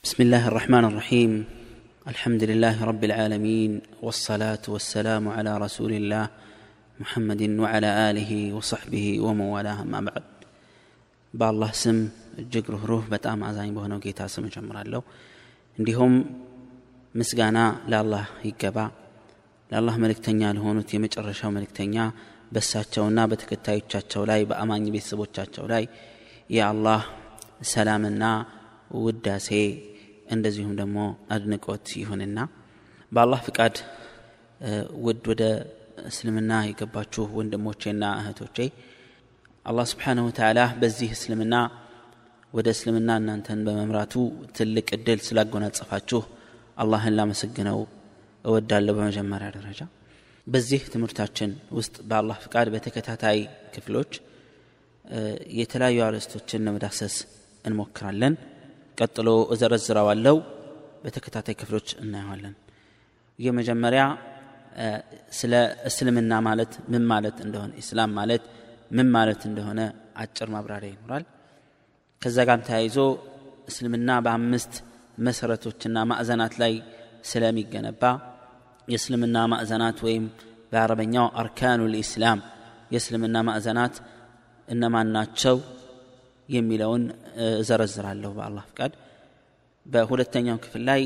بسم الله الرحمن الرحيم. الحمد لله رب العالمين، والصلاة والسلام على رسول الله محمد وعلى آله وصحبه ومن والاه. ما بعد، بالله سم እጅግሩህ ሩህ በጣም አዛኝ በሆነው ጌታ ስም ጀምራለሁ። እንዲሁም ምስጋና ለአላህ ይገባ። ለአላህ መልእክተኛ ለሆኑት የመጨረሻው መልእክተኛ በሳቸውና በተከታዮቻቸው ላይ በአማኝ ቤተሰቦቻቸው ላይ የአላህ ሰላምና ውዳሴ እንደዚሁም ደግሞ አድንቆት ይሁንና በአላህ ፍቃድ ወደ እስልምና የገባችሁ ወንድሞቼና እህቶቼ አላህ Subhanahu Wa Ta'ala በዚህ እስልምና ወደ እስልምና እናንተን በመምራቱ ትልቅ እድል ስላጎናጸፋችሁ አላህን ላመሰግነው እወዳለሁ። በመጀመሪያ ደረጃ በዚህ ትምህርታችን ውስጥ በአላህ ፍቃድ በተከታታይ ክፍሎች የተለያዩ አርዕስቶችን ለመዳሰስ እንሞክራለን። ቀጥሎ እዘረዝራለሁ፣ በተከታታይ ክፍሎች እናያለን። የመጀመሪያ ስለ እስልምና ማለት ምን ማለት እንደሆነ፣ እስላም ማለት ምን ማለት እንደሆነ አጭር ማብራሪያ ይኖራል። ከዛ ጋር ተያይዞ እስልምና በአምስት መሰረቶችና ማዕዘናት ላይ ስለሚገነባ የእስልምና ማዕዘናት ወይም በአረበኛው አርካኑል ኢስላም የእስልምና ማዕዘናት እነማን ናቸው የሚለውን ዘረዝራለሁ በአላህ ፍቃድ። በሁለተኛው ክፍል ላይ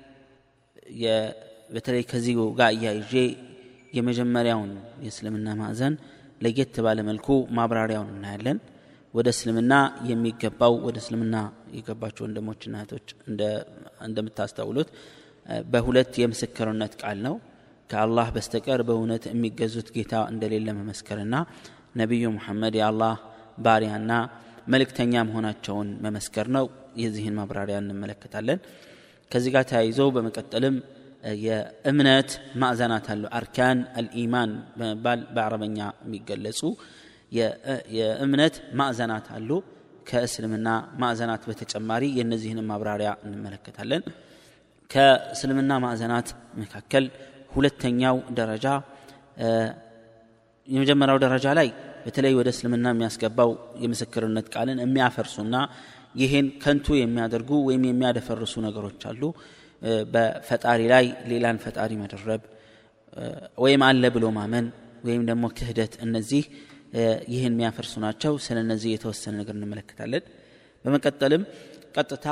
በተለይ ከዚህ ጋር ያይዤ የመጀመሪያውን የእስልምና ማዕዘን ለየት ባለ መልኩ ማብራሪያውን እናያለን። ወደ እስልምና የሚገባው ወደ እስልምና የገባችሁ ወንድሞችና እህቶች እንደምታስተውሉት በሁለት የምስክርነት ቃል ነው። ከአላህ በስተቀር በእውነት የሚገዙት ጌታ እንደሌለ መመስከርና ነብዩ መሐመድ የአላህ ባሪያና መልእክተኛ መሆናቸውን መመስከር ነው። የዚህን ማብራሪያ እንመለከታለን። ከዚህ ጋር ተያይዞ በመቀጠልም የእምነት ማዕዘናት አሉ። አርካን አልኢማን በመባል በአረበኛ የሚገለጹ የእምነት ማዕዘናት አሉ። ከእስልምና ማዕዘናት በተጨማሪ የነዚህን ማብራሪያ እንመለከታለን። ከእስልምና ማዕዘናት መካከል ሁለተኛው ደረጃ የመጀመሪያው ደረጃ ላይ በተለይ ወደ እስልምና የሚያስገባው የምስክርነት ቃልን የሚያፈርሱና ይሄን ከንቱ የሚያደርጉ ወይም የሚያደፈርሱ ነገሮች አሉ። በፈጣሪ ላይ ሌላን ፈጣሪ መደረብ ወይም አለ ብሎ ማመን ወይም ደግሞ ክህደት፣ እነዚህ ይሄን የሚያፈርሱ ናቸው። ስለነዚህ የተወሰነ ነገር እንመለከታለን። በመቀጠልም ቀጥታ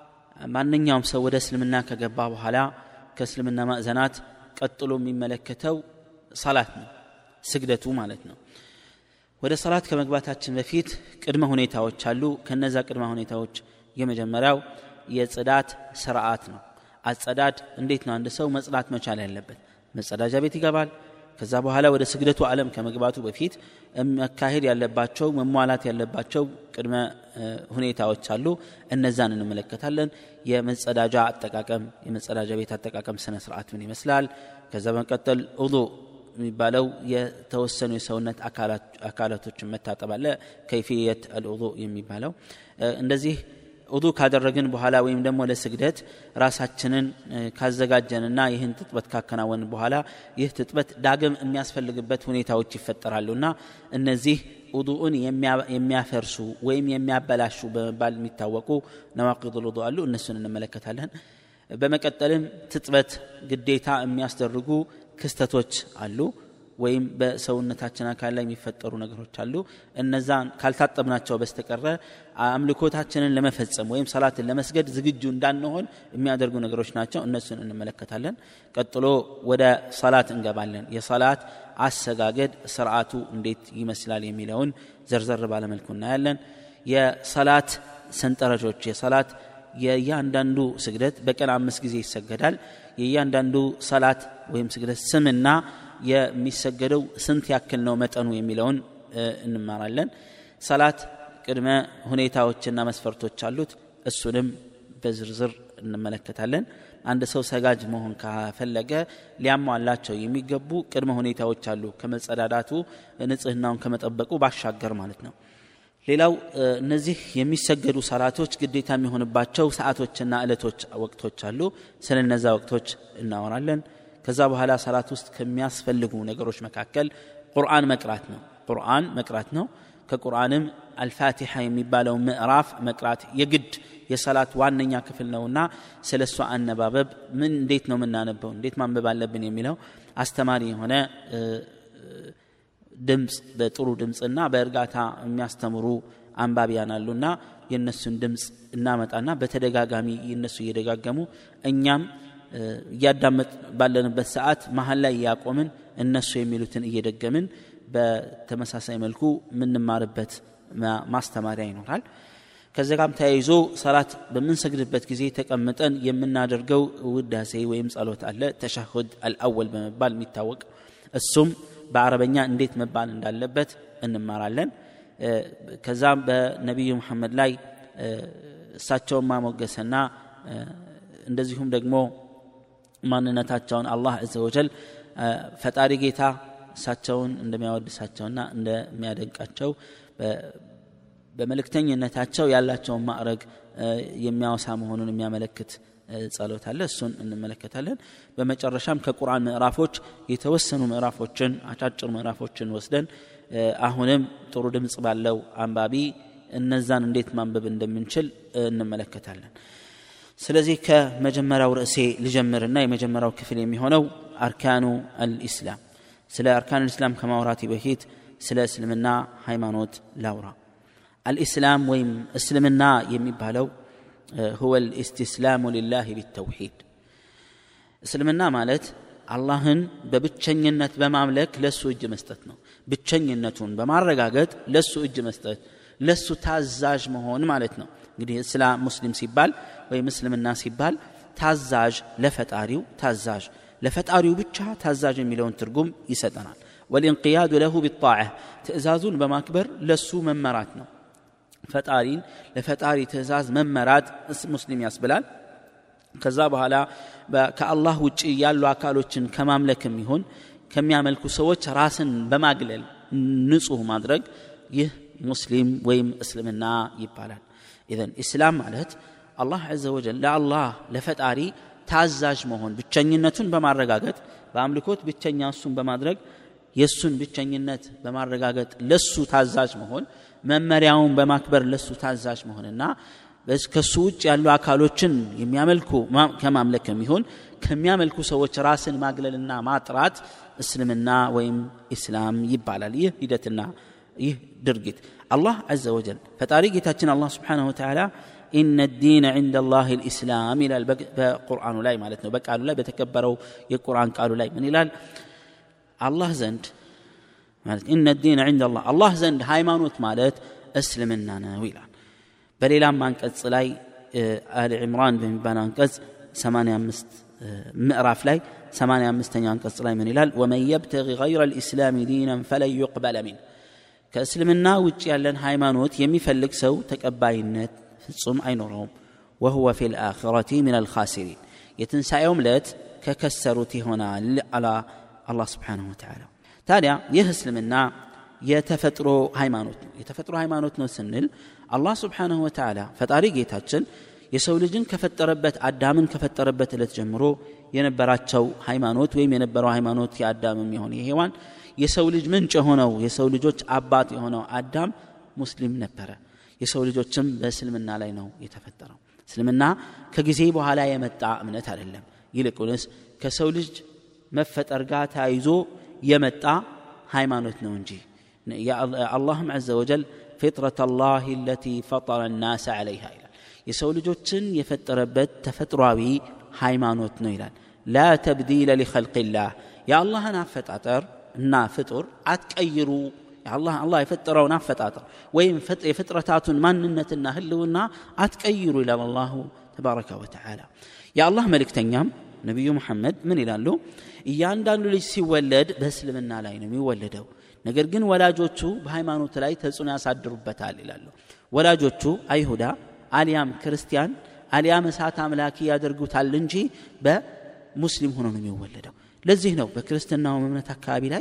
ማንኛውም ሰው ወደ እስልምና ከገባ በኋላ ከእስልምና ማዕዘናት ቀጥሎ የሚመለከተው ሶላት ነው፣ ስግደቱ ማለት ነው። ወደ ሶላት ከመግባታችን በፊት ቅድመ ሁኔታዎች አሉ። ከነዛ ቅድመ ሁኔታዎች የመጀመሪያው የጽዳት ሥርዓት ነው። አጸዳድ እንዴት ነው? አንድ ሰው መጽዳት መቻል ያለበት መጸዳጃ ቤት ይገባል። ከዛ በኋላ ወደ ስግደቱ ዓለም ከመግባቱ በፊት መካሄድ ያለባቸው መሟላት ያለባቸው ቅድመ ሁኔታዎች አሉ። እነዛን እንመለከታለን። የመጸዳጃ አጠቃቀም፣ የመጸዳጃ ቤት አጠቃቀም ስነ ስርዓት ምን ይመስላል? ከዛ በመቀጠል ውዱእ የሚባለው የተወሰኑ የሰውነት አካላቶችን መታጠብ አለ። ከይፊየት አልውዱእ የሚባለው እንደዚህ ውዱእ ካደረግን በኋላ ወይም ደግሞ ለስግደት ራሳችንን ካዘጋጀንና ይህን ትጥበት ካከናወን በኋላ ይህ ትጥበት ዳግም የሚያስፈልግበት ሁኔታዎች ይፈጠራሉና እነዚህ ውዱእን የሚያፈርሱ ወይም የሚያበላሹ በመባል የሚታወቁ ነዋቂዱል ውዱእ አሉ። እነሱን እንመለከታለን። በመቀጠልም ትጥበት ግዴታ የሚያስደርጉ ክስተቶች አሉ ወይም በሰውነታችን አካል ላይ የሚፈጠሩ ነገሮች አሉ። እነዛን ካልታጠብናቸው በስተቀር አምልኮታችንን ለመፈጸም ወይም ሰላትን ለመስገድ ዝግጁ እንዳንሆን የሚያደርጉ ነገሮች ናቸው። እነሱን እንመለከታለን። ቀጥሎ ወደ ሶላት እንገባለን። የሶላት አሰጋገድ ስርዓቱ እንዴት ይመስላል የሚለውን ዘርዘር ባለ መልኩ እናያለን። የሶላት ሰንጠረዦች፣ የሶላት የእያንዳንዱ ስግደት በቀን 5 ጊዜ ይሰገዳል። የእያንዳንዱ ሶላት ወይም ስግደት ስምና የሚሰገደው ስንት ያክል ነው መጠኑ የሚለውን እንማራለን። ሶላት ቅድመ ሁኔታዎችና መስፈርቶች አሉት። እሱንም በዝርዝር እንመለከታለን። አንድ ሰው ሰጋጅ መሆን ከፈለገ ሊያሟላቸው የሚገቡ ቅድመ ሁኔታዎች አሉ፣ ከመጸዳዳቱ ንጽህናውን ከመጠበቁ ባሻገር ማለት ነው። ሌላው እነዚህ የሚሰገዱ ሶላቶች ግዴታ የሚሆንባቸው ሰዓቶችና ዕለቶች ወቅቶች አሉ። ስለነዛ ወቅቶች እናወራለን። ከዛ በኋላ ሶላት ውስጥ ከሚያስፈልጉ ነገሮች መካከል ቁርአን መቅራት ነው። ከቁርአንም አልፋቲሃ የሚባለው ምዕራፍ መቅራት የግድ የሰላት ዋነኛ ክፍል ነውና ስለሷ አነባበብ ምን እንዴት ነው የምናነበው እንዴት ማንበብ አለብን የሚለው አስተማሪ የሆነ ድምጽ በጥሩ ድምጽና በእርጋታ የሚያስተምሩ አንባቢያን አሉና የነሱን ድምጽ እናመጣና በተደጋጋሚ የነሱ እየደጋገሙ እኛም ያዳመጥ ባለንበት ሰዓት መሃል ላይ ያቆምን እነሱ የሚሉትን እየደገምን በተመሳሳይ መልኩ ምንማርበት ማስተማሪያ ይኖራል። ከዛም ተያይዞ ሰላት በምንሰግድበት ጊዜ ተቀምጠን የምናደርገው ውዳሴ ወይም ጸሎት አለ ተሸሁድ አልአወል በመባል የሚታወቅ እሱም በአረበኛ እንዴት መባል እንዳለበት እንማራለን። ከዛም በነብዩ መሐመድ ላይ እሳቸውን ማሞገስና እንደዚሁም ደግሞ ማንነታቸውን አላህ አዘ ወጀል ፈጣሪ ጌታ እሳቸውን እንደሚያወድሳቸውና እንደሚያደንቃቸው በመልእክተኝነታቸው ያላቸውን ማዕረግ የሚያወሳ መሆኑን የሚያመለክት ጸሎት አለ እሱን እንመለከታለን። በመጨረሻም ከቁርአን ምዕራፎች የተወሰኑ ምዕራፎችን አጫጭር ምዕራፎችን ወስደን አሁንም ጥሩ ድምጽ ባለው አንባቢ እነዛን እንዴት ማንበብ እንደምንችል እንመለከታለን። ስለዚህ ከመጀመሪያው ርዕሴ ልጀምርና የመጀመሪያው ክፍል የሚሆነው አርካኑ አልኢስላም ስለ አርካኑ አልኢስላም ከማውራቴ በፊት ስለ እስልምና ሃይማኖት ላውራ። الإسلام ويم اسلمنا يميبالو هو الاستسلام لله بالتوحيد اسلمنا مالت اللهن ببتشنينت بمملك لسو اج መስጠት ነው ብቸኝነቱን በማረጋገጥ ለሱ እጅ መስጠት ለሱ ታዛዥ መሆን ማለት ነው። እንግዲህ እስላም ሙስሊም ሲባል ወይ ሙስሊምና ሲባል ታዛዥ ለፈጣሪው ብቻ ታዛዥ የሚለውን ትርጉም ይሰጠናል። والانقياد له بالطاعه ትእዛዙን በማክበር ለሱ መመራት ነው። ፈጣሪን ለፈጣሪ ትእዛዝ መመራት ሙስሊም ያስብላል። ከዛ በኋላ ከአላህ ውጪ ያሉ አካሎችን ከማምለክም ይሁን ከሚያመልኩ ሰዎች ራስን በማግለል ንጹህ ማድረግ ይህ ሙስሊም ወይም እስልምና ይባላል። ኢዘን እስላም ማለት አላህ አዘ ወጀል ለአላህ ለፈጣሪ ታዛዥ መሆን ብቸኝነቱን በማረጋገጥ በአምልኮት ብቸኛ እሱን በማድረግ የሱን ብቸኝነት በማረጋገጥ ለሱ ታዛዥ መሆን መመሪያውን በማክበር ለሱ ታዛዥ መሆንና ከሱ ውጭ ያሉ አካሎችን የሚያመልኩ ከማምለክም ይሁን ከሚያመልኩ ሰዎች ራስን ማግለልና ማጥራት እስልምና ወይም እስላም ይባላል። ይህ ሂደትና ይህ ድርጊት አላህ አዘ ወጀል ፈጣሪ ጌታችን አላህ Subhanahu Wa Ta'ala إن الدين عند الله الإسلام إلى القرآن لا مالتنا بقالوا لا بتكبروا القرآن قالوا لا من إلى الله زند مالت إن الدين عند الله زند ሃይማኖት ማለት እስልምና ነው ይላል። በሌላም አንቀጽ ላይ አሊ ኢምራን በሚባል አንቀጽ 85 ምዕራፍ ላይ 85ኛ አንቀጽ ላይ ምን ይላል? ومن يبتغي غير الإسلام دينا فلن يقبل منه ከእስልምና ውጪ ያለን ሃይማኖት የሚፈልግ ሰው ተቀባይነት ፍጹም አይኖረውም። وهو في الآخرة من الخاسرين የትንሳኤውም ለት ከከሰሩት ይሆናል አላ አላህ Subhanahu Wa Ta'ala። ታዲያ ይህ እስልምና የተፈጥሮ ሃይማኖት ነው ስንል አላህ Subhanahu Wa Ta'ala ፈጣሪ ጌታችን የሰው ልጅን ከፈጠረበት አዳምን ከፈጠረበት ዕለት ጀምሮ የነበራቸው ሃይማኖት ወይም የነበረው ሃይማኖት የአዳምም ይሁን የሔዋን የሰው ልጅ ምንጭ ሆነው የሰው ልጆች አባት የሆነው አዳም ሙስሊም ነበረ። የሰው ልጆችም በእስልምና ላይ ነው የተፈጠረው። እስልምና ከጊዜ በኋላ የመጣ እምነት አይደለም። ይልቁንስ ከሰው ልጅ መፈጠር ጋር ተያይዞ የመጣ ሃይማኖት ነው እንጂ አላህም عز وجل فطرة الله التي فطر الناس عليها ይላል። የሰው ልጆችን የፈጠረበት ተፈጥሯዊ ሃይማኖት ነው ይላል። لا تبديل لخلق الله የአላህን አፈጣጠር እና ፍጡር አትቀይሩ። አላህ የፈጠረውን አፈጣጠር ወይም የፍጥረታቱን ማንነትና ህልውና አትቀይሩ ይላል አላሁ ተባረከ ወተዓላ። የአላህ መልእክተኛም ነብዩ መሐመድ ምን ይላሉ? እያንዳንዱ ልጅ ሲወለድ በእስልምና ላይ ነው የሚወለደው፣ ነገር ግን ወላጆቹ በሃይማኖት ላይ ተጽዕኖ ያሳድሩበታል ይላሉ። ወላጆቹ አይሁዳ አልያም ክርስቲያን አልያም እሳት አምላኪ ያደርጉታል እንጂ በሙስሊም ሆኖ ነው የሚወለደው። ለዚህ ነው በክርስትናው እምነት አካባቢ ላይ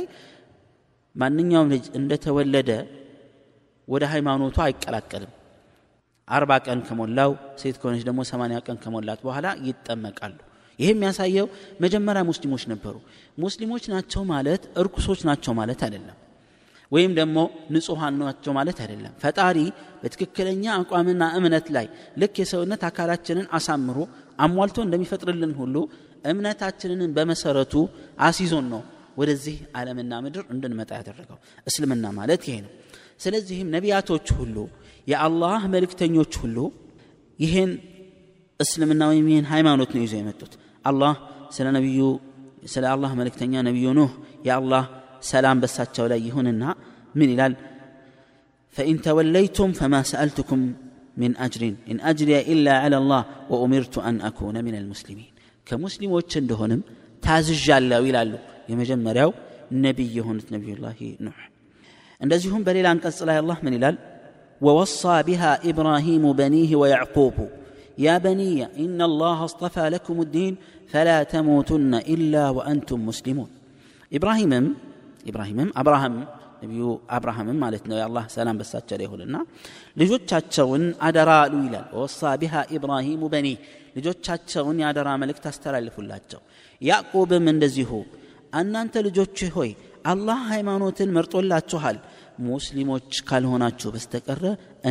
ማንኛውም ልጅ እንደተወለደ ወደ ሃይማኖቱ አይቀላቀልም። 40 ቀን ከሞላው ሴት ከሆነች ደግሞ 80 ቀን ከሞላት በኋላ ይጠመቃሉ። ይሄ የሚያሳየው መጀመሪያ ሙስሊሞች ነበሩ። ሙስሊሞች ናቸው ማለት እርኩሶች ናቸው ማለት አይደለም። ወይም ደግሞ ንጹሃን ናቸው ማለት አይደለም ፈጣሪ በትክክለኛ አቋምና እምነት ላይ ልክ የሰውነት አካላችንን አሳምሮ አሟልቶ እንደሚፈጥርልን ሁሉ እምነታችንን በመሰረቱ አሲዞን ነው ወደዚህ ዓለምና ምድር እንድንመጣ ያደረገው እስልምና ማለት ይሄ ነው ስለዚህም ነቢያቶች ሁሉ የአላህ መልእክተኞች ሁሉ ይሄን እስልምና ወይም ይሄን ሃይማኖት ነው ይዘው የመጡት አላህ ስለ አላህ መልእክተኛ ነብዩ ኑህ የአላህ ሰላም በሳቸው ላይ ይሁንና ምን ይላል فإن توليتم فما سألتكم من أجر إن أجري إلا على الله وأمرت أن أكون من المسلمين كمسلموች እንደሆነም ታዝዣለሁ ይላሉ የመጀመሪያው ነብይ የሆኑት ነብዩላህ ኑህ እንደዚሁም በሌላ አንቀጽ ላይ አላህ ምን ይላል ووصى بها إبراهيم بنيه ويعقوب يا بني إن الله اصطفى لكم الدين فلا تموتن إلا وأنتم مسلمون إبراهيم أبراهام ነብዩ አብርሃም ማለት ነው ያላህ ሰላም በሳቸው ላይ ይሁንና ልጆቻቸውን አደራሉ ይላል ወሳ ቢሃ ኢብራሂም በኒ ልጆቻቸውን ያደራ መልእክት አስተላልፉላቸው ያዕቆብም እንደዚሁ እናንተ ልጆች ሆይ አላህ ሃይማኖትን መርጦላችኋል ሙስሊሞች ካልሆናችሁ በስተቀር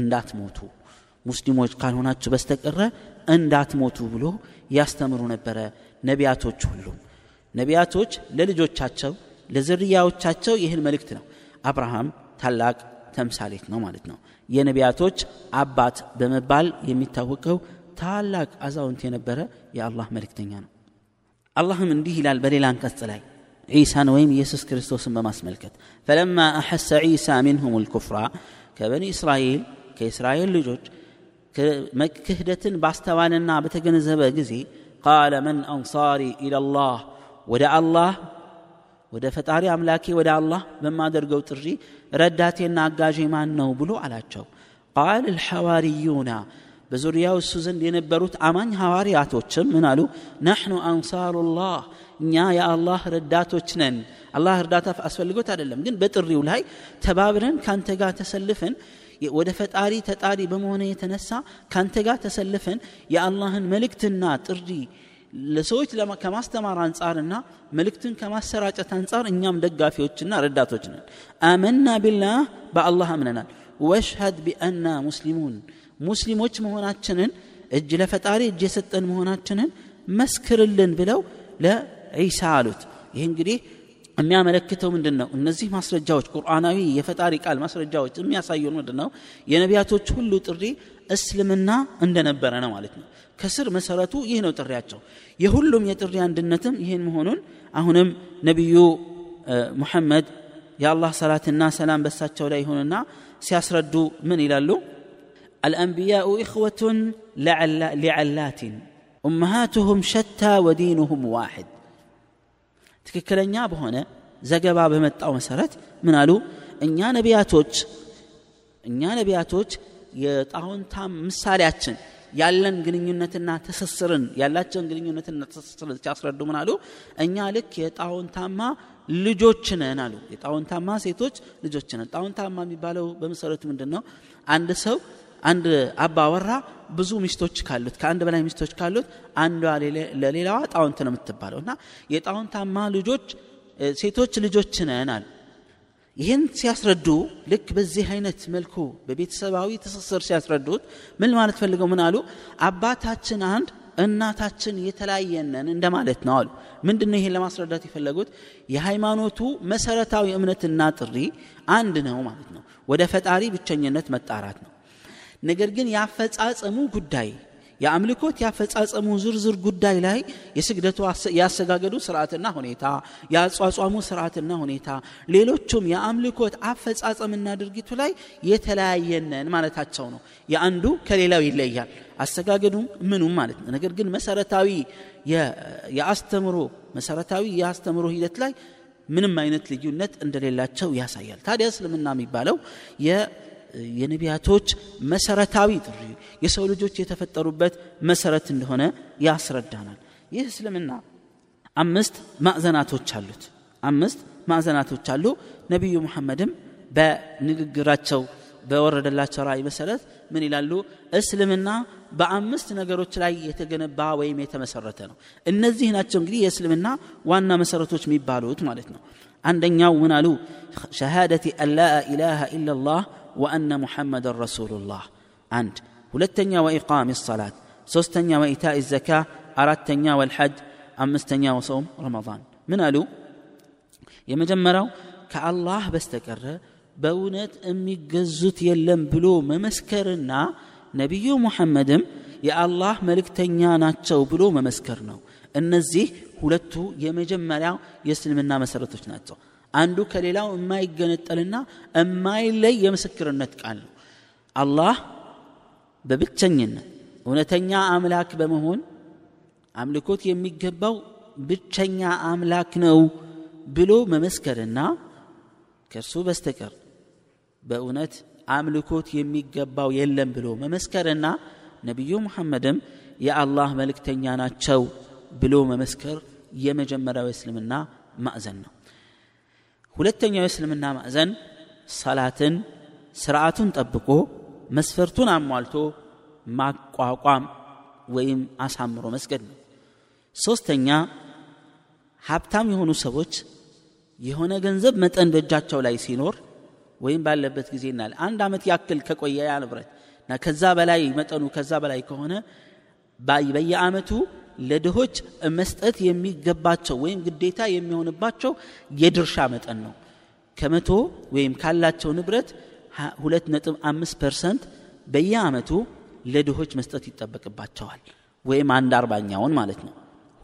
እንዳትሞቱ ብሎ ያስተምሩ ነበር ነቢያቶች ሁሉ ነቢያቶች ለልጆቻቸው ለዝርያዎቻቸው ይህን መልእክት ነው አብርሃም ታላቅ ተምሳሌት ነው ማለት ነው የነቢያቶች አባት በመባል የሚታወቀው ታላቅ አዛውንት የነበረ የአላህ መልእክተኛ ነው አላህም እንዲህ ይላል በሌላ አንቀጽ ላይ ዒሳን ወይም ኢየሱስ ክርስቶስን በማስመልከት فلما احس عيسى منهم الكفر كبني اسرائيل ከእስራኤል ልጆች ክህደትን ባስተዋልና በተገነዘበ ጊዜ قال من انصاري الى الله ወደ ፈጣሪ አምላኬ ወደ አላህ በማደርገው ጥሪ ረዳቴና አጋዤ ማን ነው ብሎ አላቸው قال الحواريون በዙሪያው እሱ ዘንድ የነበሩት አማኝ ሐዋርያቶችም ምን አሉ نحن انصار الله እኛ የአላህ ረዳቶች ነን አላህ እርዳታ አስፈልጎት አይደለም ግን በጥሪው ላይ ተባብረን ካንተ ጋር ተሰልፈን ወደ ፈጣሪ ተጣሪ በመሆነ የተነሳ ካንተ ጋር ተሰልፈን የአላህን መልእክትና ጥሪ ለሰዎች ከማስተማር አንፃርና መልእክትን ከማሰራጨት አንፃር እኛም ደጋፊዎችና ረዳቶች ነን አመና ቢላህ በአላህ አምነናል ወሽሀድ ቢአና ሙስሊሞች መሆናችንን እጅ ለፈጣሪ እጅ የሰጠን መሆናችንን መስክርልን ብለው ለዒሳ አሉት ይህ እንግዲህ የሚያመለክተው ምንድነው እነዚህ ማስረጃዎች ቁርአናዊ የፈጣሪ ቃል ማስረጃዎች የሚያሳዩን ምንድነው የነቢያቶች ሁሉ ጥሪ እስልምና እንደነበረ ነው ማለት ነው ከስር መሰረቱ ይህ ነው ጥሪያቸው የሁሉም የጥሪ አንድነትም ይሄን መሆኑን አሁንም ነብዩ ሙሐመድ የአላህ ሰላትና ሰላም በሳቸው ላይ ይሁንና ሲያስረዱ ምን ይላሉ الأنبياء إخوة لعلات أمهاتهم شتى ودينهم واحد ትክክለኛ በሆነ ዘገባ በመጣው መሰረት ምን አሉ እኛ ነቢያቶች የጣውንታ ምሳሌያችን ያላቸውን ግንኙነትና ትስስርን ሲያስረዱ ምን አሉ እኛ ልክ የጣውንታማ ልጆች ነን አሉ የጣውንታማ ሴቶች ልጆች ነን ጣውንታማ የሚባለው በመሰረቱ ምንድነው አንድ አባወራ ብዙ ሚስቶች ካሉት ከአንድ በላይ ሚስቶች ካሉት አንዷ ለሌላዋ ጣውንት ነው የምትባለውና የጣውንታማ ልጆች ሴቶች ልጆች ነን አሉ ይህን ሲያስረዱ ልክ በዚህ አይነት መልኩ በቤተሰባዊ ትስስር ሲያስረዱት ምን ማለት ፈልገው ምን አሉ አባታችን አንድ እናታችን የተለያየነን እንደማለት ነው አሉ ምንድነው ይሄን ለማስረዳት የፈለጉት የሃይማኖቱ መሰረታዊ እምነትና ጥሪ አንድ ነው ማለት ነው ወደ ፈጣሪ ብቸኝነት መጣራት ነው ነገር ግን ያፈጻጸሙ ጉዳይ የአምልኮት ያፈጻጸሙ ዝርዝር ጉዳይ ላይ የስግደቱ ያሰጋገዱ ሥርዓትና ሁኔታ ያጿጿሙ ሥርዓትና ሁኔታ ሌሎችም የአምልኮት አፈጻጸምና ድርጊቱ ላይ የተለያየነን ማለታቸው ነው የአንዱ ከሌላው ይለያል አሰጋገዱ ምኑም ማለት ነው ነገር ግን መሰረታዊ የአስተምሮ ሂደት ላይ ምንም አይነት ልዩነት እንደሌላቸው ያሳያል ታዲያ እስልምና የሚባለው የነቢያቶች መሰረታዊ ጥሪ የሰው ልጆች የተፈጠሩበት መሰረት እንደሆነ ያስረዳናል ይህ እስልምና አምስት ማዕዘናቶች አሉ ነብዩ መሐመድም በንግግራቸው በወረደላቸው ራእይ መሰረት ምን ይላሉ እስልምና በአምስት ነገሮች ላይ የተገነባ ወይም የተመሰረተ ነው እነዚህ ናቸው እንግዲህ የእስልምና ዋና መሰረቶች የሚባሉት ማለት ነው አንደኛው ምን አሉ ሸሃደቲ አላ ኢላሃ ኢላላህ ወአነ ሙሐመደን ረሱሉላህ አንድ ሁለተኛ ወኢቃም الصلاة ሶስተኛ ወኢታኢ الزكاة አራተኛ ወልሐጅ አምስተኛ ወጾም ረመዳን ምን አሉ የመጀመሪያው ከአላህ በስተቀር በእውነት የሚገዙት የለም ብሎ መመስከርና ነብዩ ሙሐመድም የአላህ መልእክተኛ ናቸው ብሎ መመስከር ነው እነዚህ ሁለቱ የመጀመሪያው የእስልምና መሰረቶች ናቸው አንዱ ከሌላው የማይገነጠልና የማይለይ የምስክርነት ቃል ነው አላህ በብቸኝነት እውነተኛ አምላክ በመሆን አምልኮት የሚገባው ብቸኛ አምላክ ነው ብሎ መመስከርና ከሱ በስተቀር በእውነት አምልኮት የሚገባው የለም ብሎ መመስከርና ነብዩ ሙሐመድም የአላህ መልእክተኛ ናቸው ብሎ መመስከር የመጀመሪያው እስልምና ማዕዘን ነው ሁለተኛው እስልምና ማዕዘን ሰላትን ስርዓቱን ጠብቆ መስፈርቱን አሟልቶ ማቋቋም ወይም አሳምሮ መስገድ ነው ሶስተኛ ሀብታም የሆኑ ሰዎች የሆነ ገንዘብ መጠን በእጃቸው ላይ ሲኖር ወይም ባለበት ጊዜና አንድ አመት ያክል ከቆየ ያ ንብረት እና ከዛ በላይ መጠኑ ከዛ በላይ ከሆነ በየአመቱ ለድሆች መስጠት የሚገባቸው ወይም ግዴታ የሚሆንባቸው የድርሻ መጠን ነው ከመቶ ወይም ካላቸው ንብረት 2.5% በየአመቱ ለድሆች መስጠት ይጠበቅባቸዋል ወይም 1/40ኛውን ማለት ነው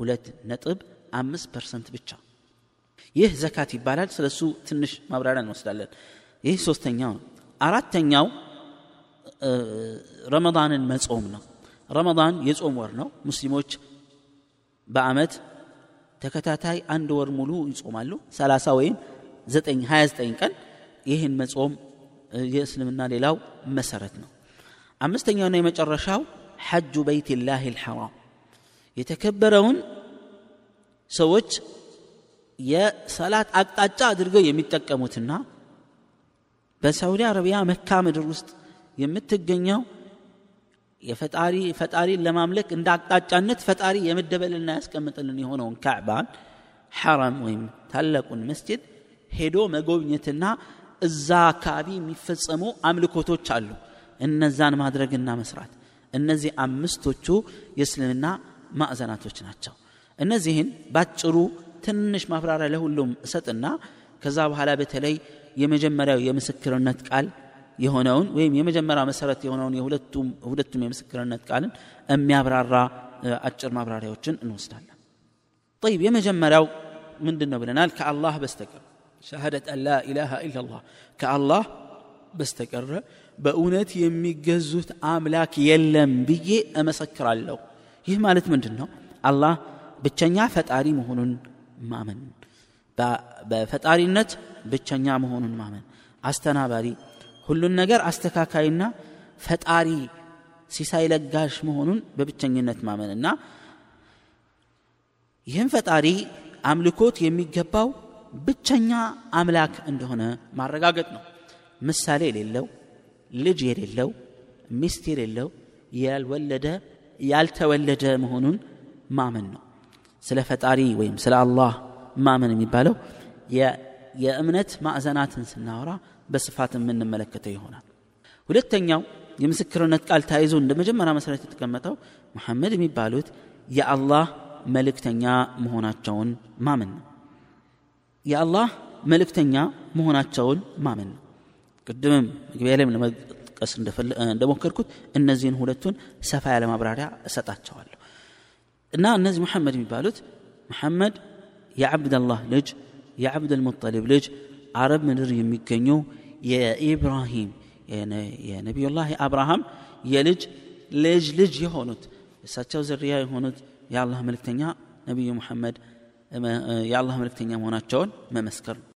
2.5% ብቻ ይህ ዘካት ይባላል ስለሱ ትንሽ ማብራሪያ እንወስዳለን ይህ ሶስተኛው ነው አራተኛው ረመዳንን መጾም ነው ረመዳን የጾም ወር ነው ሙስሊሞች በአመት ተከታታይ አንድ ወር ሙሉ ይጾማሉ 30 ወይም 29 ቀን ይህን መጾም የእስልምና ሌላው መሰረት ነው አምስተኛውና የመጨረሻው ሐጅ በይቲላሂ الحرام የተከበረውን ሰዎች የሰላት አቅጣጫ አድርገው የሚጠቀሙትና በሳውዲ አረቢያ መካ ምድር ውስጥ የምትገኘው ፈጣሪ ለማምለክ እንደ አቅጣጫነት ፈጣሪ የመደበልና ያስቀምጥልን የሆነውን ካዕባን ሐራም ወይም ታላቁን መስጂድ ሄዶ መጎብኘትና እዛ አካባቢ የሚፈጸሙ አምልኮቶች አሉ እነዛን ማድረግና መስራት እነዚህ አምስቶቹ የእስልምና ማዕዘናቶች ናቸው እነዚህን ባጭሩ ትንሽ ማብራሪያ ለሁሉም እሰጥና ከዛ በኋላ በተለይ የመጀመሪያው የምስክርነት ቃል የሆነውን ወይም የመጀመሪያ መሰረት የሆነውን የሁለቱም የምስክርነት ቃልን የሚያብራራ አጭር ማብራሪያዎችን እንወስዳለን طيب የመጀመሪያው ምንድነው ብለናል ከአላህ በስተቀር ሸሃደት አላ ኢላሃ ኢላላህ ከአላህ በስተቀር በእውነት የሚገዙት አምላክ የለም ብዬ እመሰክራለሁ ይህ ማለት ምንድነው አላህ ብቸኛ ፈጣሪ መሆኑን ማመን በፈጣሪነት ብቸኛ መሆኑን ማመን አስተናባሪ ሁሉን ነገር አስተካካይና ፈጣሪ ሲሳይ ለጋሽ መሆኑን በብቸኝነት ማመንና ይህን ፈጣሪ አምልኮት የሚገባው ብቸኛ አምላክ እንደሆነ ማረጋገጥ ነው ምሳሌ የሌለው ልጅ የሌለው ሚስት የሌለው ያልተወለደ መሆኑን ማመን ነው ስለ ፈጣሪ ወይም ስለ አላህ ማመን የሚባለው የእምነት ማዕዘናትን ስናወራ በስፋት የምንመለከተው ይሆናል ሁለተኛው የምስክርነት ቃል ታይዞ እንደመጀመሪያ መሰረት የተቀመጠው መሐመድ የሚባሉት የአላህ መልእክተኛ መሆናቸውን ማመን ነው የአላህ መልእክተኛ መሆናቸውን ማመን ነው ቅድምም ግቢያ ላይ ለመጥቀስ እንደሞከርኩት እነዚህን ሁለቱን ሰፋ ያለ ማብራሪያ እሰጣቸዋለሁ እና እነዚህ መሐመድ የሚባሉት መሐመድ የአብደላህ ልጅ የአብዱል ሙጠሊብ ልጅ አረብ ምድር የሚገኙ የኢብራሂም የነብዩላህ አብርሃም የልጅ የሆኑት እሳቸው ዝርያ የሆኑት የአላህ መልእክተኛ ነብዩ መሐመድ የአላህ መልእክተኛ መሆናቸውን መመስከር